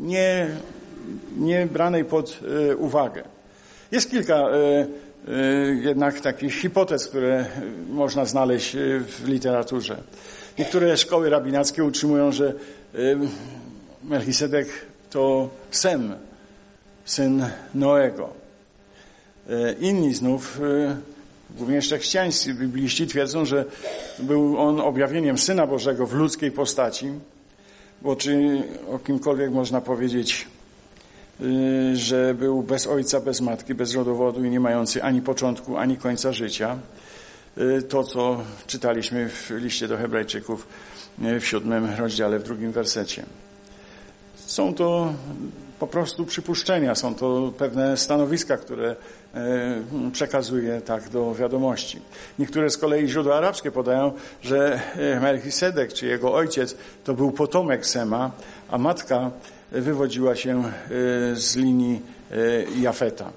[SPEAKER 1] nie branej pod uwagę. Jest kilka jednak takich hipotez, które można znaleźć w literaturze. Niektóre szkoły rabinackie utrzymują, że Melchisedek to Sem, syn Noego. Inni znów, głównie chrześcijańscy bibliści, twierdzą, że był on objawieniem Syna Bożego w ludzkiej postaci, bo czy o kimkolwiek można powiedzieć, że był bez ojca, bez matki, bez rodowodu i nie mający ani początku, ani końca życia. To, co czytaliśmy w liście do Hebrajczyków w 7 rozdziale, w 2 wersecie. Są to po prostu przypuszczenia, są to pewne stanowiska, które przekazuje tak do wiadomości. Niektóre z kolei źródła arabskie podają, że Melchisedek, czy jego ojciec, to był potomek Sema, a matka wywodziła się z linii Jafeta.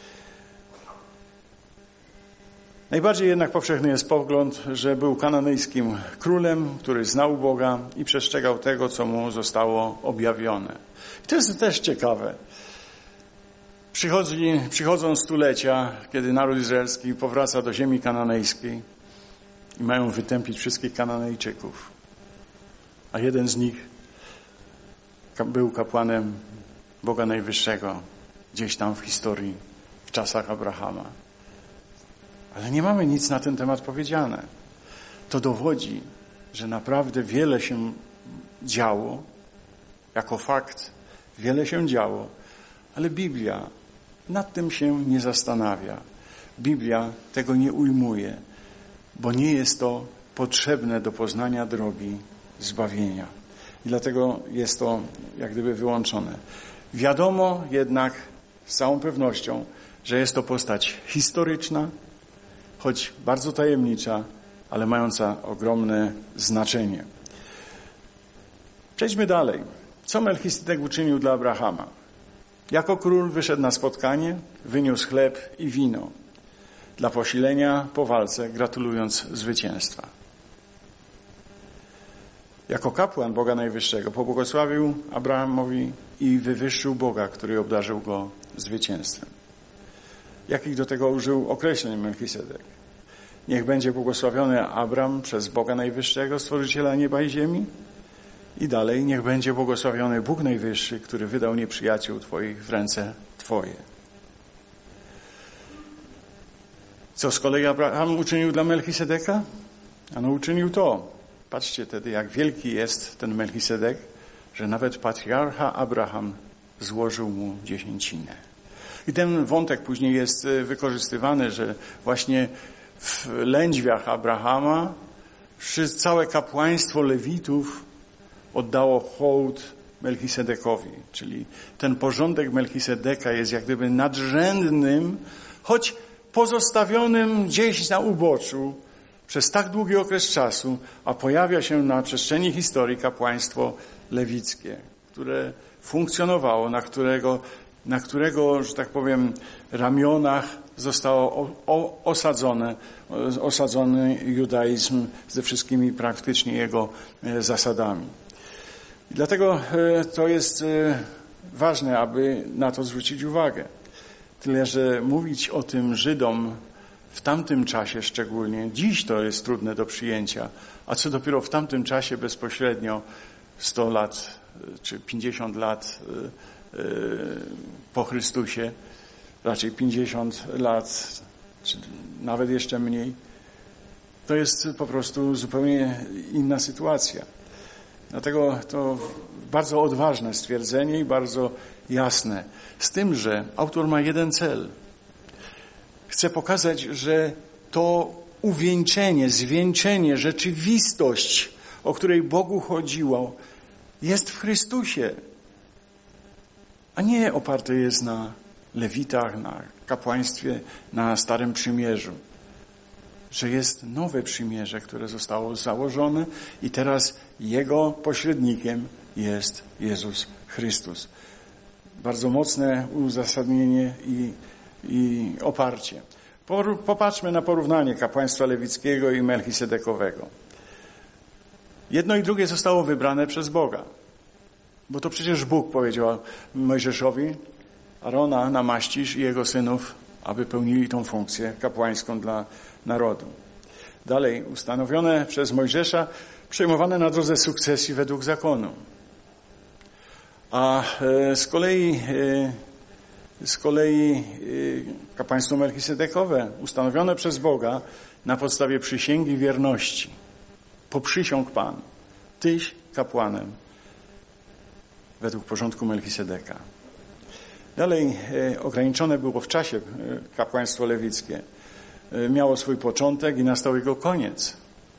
[SPEAKER 1] Najbardziej jednak powszechny jest pogląd, że był kananejskim królem, który znał Boga i przestrzegał tego, co mu zostało objawione. I to jest też ciekawe. Przychodzą stulecia, kiedy naród izraelski powraca do ziemi kananejskiej i mają wytępić wszystkich Kananejczyków. A jeden z nich był kapłanem Boga Najwyższego gdzieś tam w historii, w czasach Abrahama. Ale nie mamy nic na ten temat powiedziane. To dowodzi, że naprawdę wiele się działo, jako fakt, wiele się działo, ale Biblia nad tym się nie zastanawia. Biblia tego nie ujmuje, bo nie jest to potrzebne do poznania drogi zbawienia. I dlatego jest to jak gdyby wyłączone. Wiadomo jednak z całą pewnością, że jest to postać historyczna, choć bardzo tajemnicza, ale mająca ogromne znaczenie. Przejdźmy dalej. Co Melchisedek uczynił dla Abrahama? Jako król wyszedł na spotkanie, wyniósł chleb i wino dla posilenia po walce, gratulując zwycięstwa. Jako kapłan Boga Najwyższego pobłogosławił Abrahamowi i wywyższył Boga, który obdarzył go zwycięstwem. Jakich do tego użył określeń Melchisedek? Niech będzie błogosławiony Abram przez Boga Najwyższego, Stworzyciela nieba i ziemi. I dalej, niech będzie błogosławiony Bóg Najwyższy, który wydał nieprzyjaciół Twoich w ręce Twoje. Co z kolei Abraham uczynił dla Melchisedeka? Ano uczynił to. Patrzcie wtedy, jak wielki jest ten Melchisedek, że nawet patriarcha Abraham złożył mu dziesięcinę. I ten wątek później jest wykorzystywany, że właśnie w lędźwiach Abrahama całe kapłaństwo Lewitów oddało hołd Melchisedekowi. Czyli ten porządek Melchisedeka jest jak gdyby nadrzędnym, choć pozostawionym gdzieś na uboczu przez tak długi okres czasu, a pojawia się na przestrzeni historii kapłaństwo lewickie, które funkcjonowało, na którego, że tak powiem, ramionach zostało osadzony judaizm ze wszystkimi praktycznie jego zasadami. I dlatego to jest ważne, aby na to zwrócić uwagę. Tyle, że mówić o tym Żydom w tamtym czasie szczególnie, dziś to jest trudne do przyjęcia, a co dopiero w tamtym czasie bezpośrednio 100 lat czy 50 lat po Chrystusie, raczej 50 lat, czy nawet jeszcze mniej, to jest po prostu zupełnie inna sytuacja. Dlatego to bardzo odważne stwierdzenie i bardzo jasne. Z tym, że autor ma jeden cel. Chce pokazać, że to uwieńczenie, zwieńczenie, rzeczywistość, o której Bogu chodziło, jest w Chrystusie, a nie oparte jest na Lewitach, na kapłaństwie, na Starym Przymierzu. Że jest nowe przymierze, które zostało założone i teraz jego pośrednikiem jest Jezus Chrystus. Bardzo mocne uzasadnienie i oparcie. Popatrzmy na porównanie kapłaństwa lewickiego i melchisedekowego. Jedno i drugie zostało wybrane przez Boga. Bo to przecież Bóg powiedział Mojżeszowi: Arona namaścisz i jego synów, aby pełnili tą funkcję kapłańską dla narodu. Dalej, ustanowione przez Mojżesza, przejmowane na drodze sukcesji według zakonu. A z kolei kapłaństwo melchisedekowe, ustanowione przez Boga na podstawie przysięgi wierności. Poprzysiąg Pan, tyś kapłanem według porządku Melchisedeka. Dalej, ograniczone było w czasie kapłaństwo lewickie. Miało swój początek i nastał jego koniec.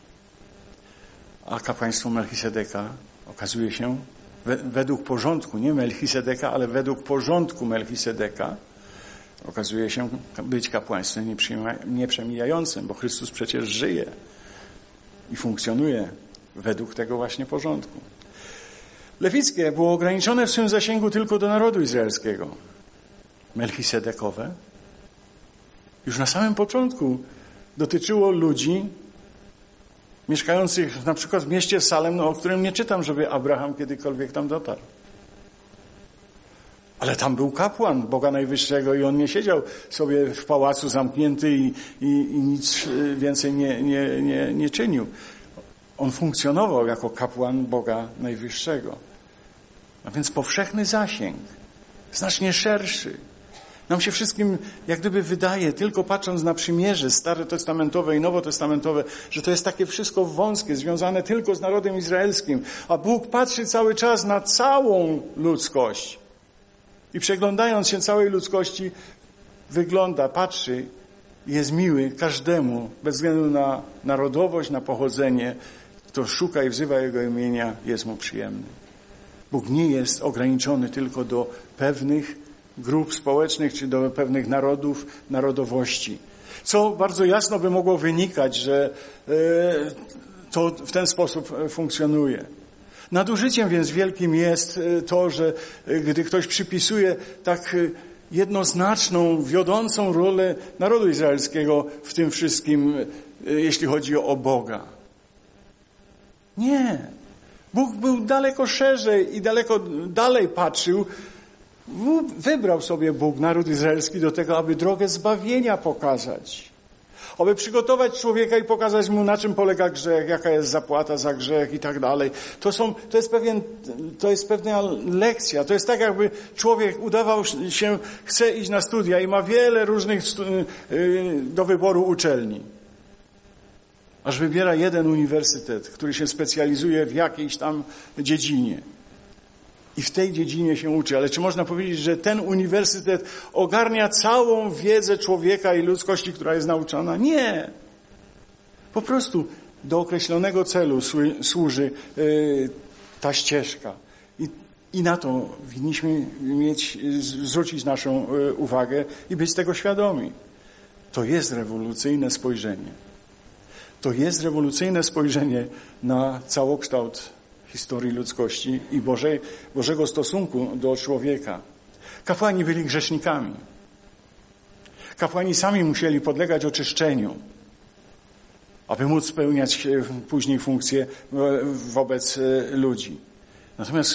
[SPEAKER 1] A kapłaństwo Melchisedeka okazuje się według porządku, nie Melchisedeka, ale według porządku Melchisedeka okazuje się być kapłaństwem nieprzemijającym, bo Chrystus przecież żyje i funkcjonuje według tego właśnie porządku. Lewickie było ograniczone w swym zasięgu tylko do narodu izraelskiego. Melchisedekowe już na samym początku dotyczyło ludzi mieszkających na przykład w mieście Salem, o którym nie czytam, żeby Abraham kiedykolwiek tam dotarł. Ale tam był kapłan Boga Najwyższego i on nie siedział sobie w pałacu zamknięty i nic więcej nie czynił. On funkcjonował jako kapłan Boga Najwyższego. A więc powszechny zasięg, znacznie szerszy. Nam się wszystkim jak gdyby wydaje, tylko patrząc na przymierze starotestamentowe i nowotestamentowe, że to jest takie wszystko wąskie, związane tylko z narodem izraelskim. A Bóg patrzy cały czas na całą ludzkość. I przeglądając się całej ludzkości, patrzy i jest miły każdemu, bez względu na narodowość, na pochodzenie. Kto szuka i wzywa Jego imienia, jest Mu przyjemny. Bóg nie jest ograniczony tylko do pewnych grup społecznych, czy do pewnych narodów, narodowości. Co bardzo jasno by mogło wynikać, że to w ten sposób funkcjonuje. Nadużyciem więc wielkim jest to, że gdy ktoś przypisuje tak jednoznaczną, wiodącą rolę narodu izraelskiego w tym wszystkim, jeśli chodzi o Boga. Nie. Bóg był daleko szerzej i daleko dalej patrzył. Wybrał sobie Bóg naród izraelski do tego, aby drogę zbawienia pokazać. Aby przygotować człowieka i pokazać mu, na czym polega grzech, jaka jest zapłata za grzech i tak dalej. To jest pewna lekcja. To jest tak, jakby człowiek udawał się, chce iść na studia i ma wiele różnych do wyboru uczelni. Aż wybiera jeden uniwersytet, który się specjalizuje w jakiejś tam dziedzinie. I w tej dziedzinie się uczy. Ale czy można powiedzieć, że ten uniwersytet ogarnia całą wiedzę człowieka i ludzkości, która jest nauczana? Nie. Po prostu do określonego celu służy ta ścieżka. I na to winniśmy zwrócić naszą uwagę i być tego świadomi. To jest rewolucyjne spojrzenie. To jest rewolucyjne spojrzenie na całokształt historii ludzkości i Bożego stosunku do człowieka. Kapłani byli grzesznikami. Kapłani sami musieli podlegać oczyszczeniu, aby móc spełniać później funkcje wobec ludzi. Natomiast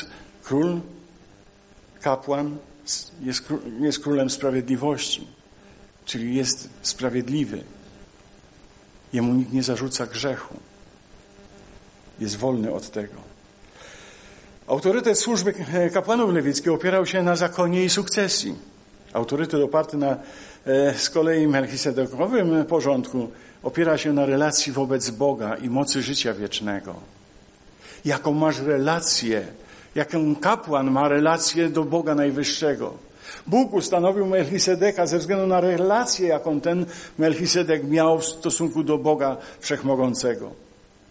[SPEAKER 1] kapłan jest królem sprawiedliwości, czyli jest sprawiedliwy. Jemu nikt nie zarzuca grzechu. Jest wolny od tego. Autorytet służby kapłanów lewickich opierał się na zakonie i sukcesji. Autorytet oparty na z kolei melchisedekowym porządku opiera się na relacji wobec Boga i mocy życia wiecznego. Jaką masz relację, jaką kapłan ma relację do Boga Najwyższego. Bóg ustanowił Melchisedeka ze względu na relację, jaką ten Melchisedek miał w stosunku do Boga Wszechmogącego.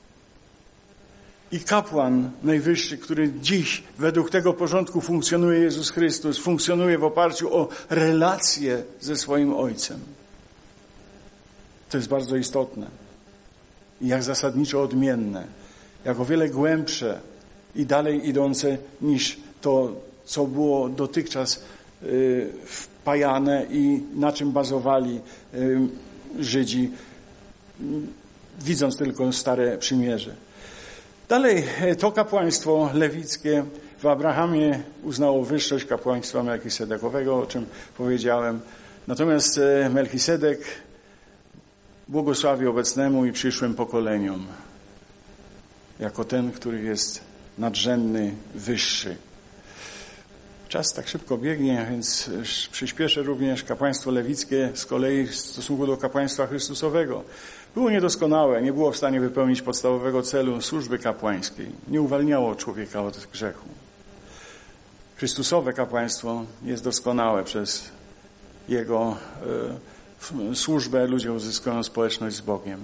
[SPEAKER 1] I kapłan najwyższy, który dziś według tego porządku funkcjonuje, Jezus Chrystus, funkcjonuje w oparciu o relację ze swoim Ojcem. To jest bardzo istotne. I jak zasadniczo odmienne, jak o wiele głębsze i dalej idące niż to, co było dotychczas wpajane i na czym bazowali Żydzi, widząc tylko Stare Przymierze. Dalej, to kapłaństwo lewickie W Abrahamie uznało wyższość kapłaństwa Melchisedekowego, o czym powiedziałem. Natomiast Melchisedek błogosławi obecnemu i przyszłym pokoleniom jako ten, który jest nadrzędny, wyższy. Czas tak szybko biegnie, więc przyspieszę również. Kapłaństwo lewickie z kolei w stosunku do kapłaństwa Chrystusowego było niedoskonałe, nie było w stanie wypełnić podstawowego celu służby kapłańskiej. Nie uwalniało człowieka od grzechu. Chrystusowe kapłaństwo jest doskonałe. Przez Jego służbę ludzie uzyskują społeczność z Bogiem.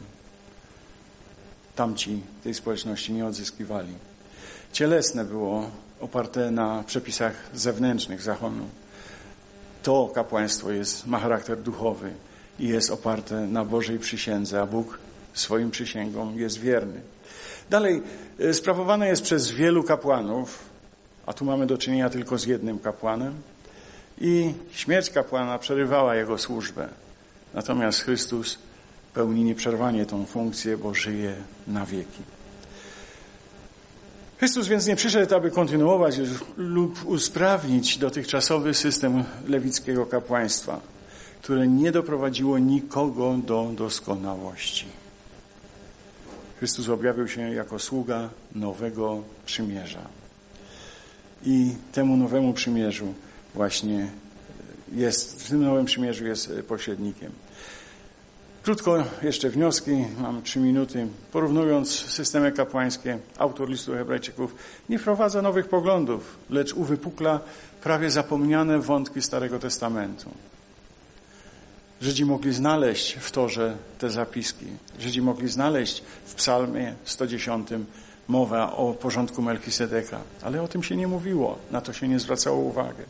[SPEAKER 1] Tamci tej społeczności nie odzyskiwali. Cielesne było oparte na przepisach zewnętrznych zakonu. To kapłaństwo ma charakter duchowy i jest oparte na Bożej przysiędze, a Bóg swoim przysięgom jest wierny. Dalej, sprawowane jest przez wielu kapłanów, a tu mamy do czynienia tylko z jednym kapłanem i śmierć kapłana przerywała jego służbę. Natomiast Chrystus pełni nieprzerwanie tą funkcję, bo żyje na wieki. Chrystus więc nie przyszedł, aby kontynuować lub usprawnić dotychczasowy system lewickiego kapłaństwa, które nie doprowadziło nikogo do doskonałości. Chrystus objawił się jako sługa nowego przymierza. I temu nowemu przymierzu właśnie w tym nowym przymierzu jest pośrednikiem. Krótko jeszcze wnioski, mam 3 minuty. Porównując systemy kapłańskie, autor listu Hebrajczyków nie wprowadza nowych poglądów, lecz uwypukla prawie zapomniane wątki Starego Testamentu. Żydzi mogli znaleźć w Torze te zapiski. Żydzi mogli znaleźć w Psalmie 110 mowa o porządku Melchisedeka, ale o tym się nie mówiło, na to się nie zwracało uwagi.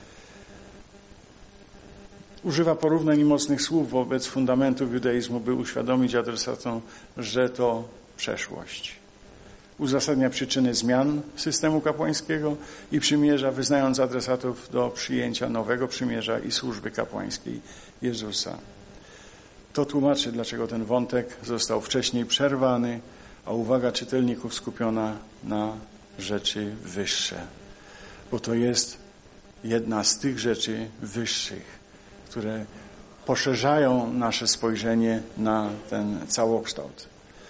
[SPEAKER 1] Używa porównań i mocnych słów wobec fundamentów judaizmu, by uświadomić adresatom, że to przeszłość. Uzasadnia przyczyny zmian systemu kapłańskiego i przymierza, wyznając adresatów do przyjęcia nowego przymierza i służby kapłańskiej Jezusa. To tłumaczy, dlaczego ten wątek został wcześniej przerwany, a uwaga czytelników skupiona na rzeczy wyższe. Bo to jest jedna z tych rzeczy wyższych, które poszerzają nasze spojrzenie na ten całokształt.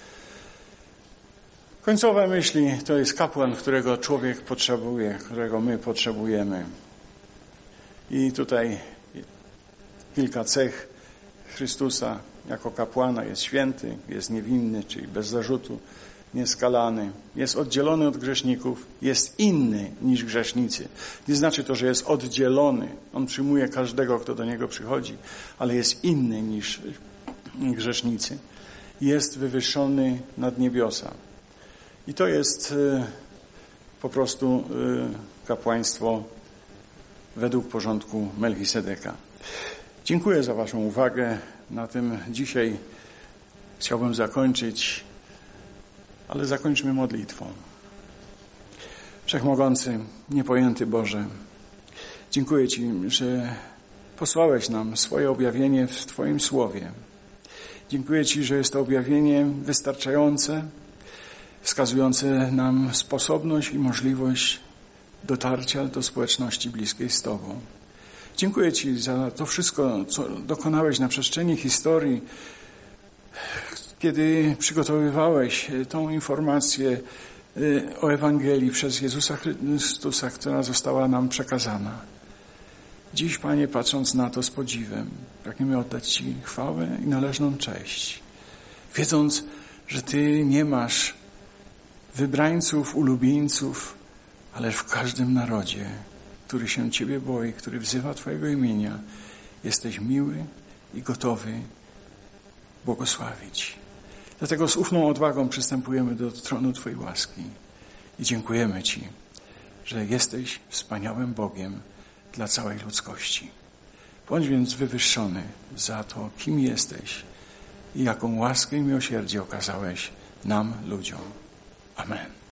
[SPEAKER 1] Końcowe myśli to jest kapłan, którego człowiek potrzebuje, którego my potrzebujemy. I tutaj kilka cech Chrystusa jako kapłana. Jest święty, jest niewinny, czyli bez zarzutu, nieskalany, jest oddzielony od grzeszników, jest inny niż grzesznicy. Nie znaczy to, że jest oddzielony. On przyjmuje każdego, kto do niego przychodzi, ale jest inny niż grzesznicy. Jest wywyższony nad niebiosa. I to jest po prostu kapłaństwo według porządku Melchisedeka. Dziękuję za waszą uwagę. Na tym dzisiaj chciałbym zakończyć, ale zakończmy modlitwą. Wszechmogący, niepojęty Boże, dziękuję Ci, że posłałeś nam swoje objawienie w Twoim Słowie. Dziękuję Ci, że jest to objawienie wystarczające, wskazujące nam sposobność i możliwość dotarcia do społeczności bliskiej z Tobą. Dziękuję Ci za to wszystko, co dokonałeś na przestrzeni historii, kiedy przygotowywałeś tą informację o Ewangelii przez Jezusa Chrystusa, która została nam przekazana. Dziś, Panie, patrząc na to z podziwem, pragniemy oddać Ci chwałę i należną cześć, wiedząc, że Ty nie masz wybrańców, ulubieńców, ale w każdym narodzie, który się Ciebie boi, który wzywa Twojego imienia, jesteś miły i gotowy błogosławić. Dlatego z ufną odwagą przystępujemy do tronu Twojej łaski i dziękujemy Ci, że jesteś wspaniałym Bogiem dla całej ludzkości. Bądź więc wywyższony za to, kim jesteś i jaką łaskę i miłosierdzie okazałeś nam, ludziom. Amen.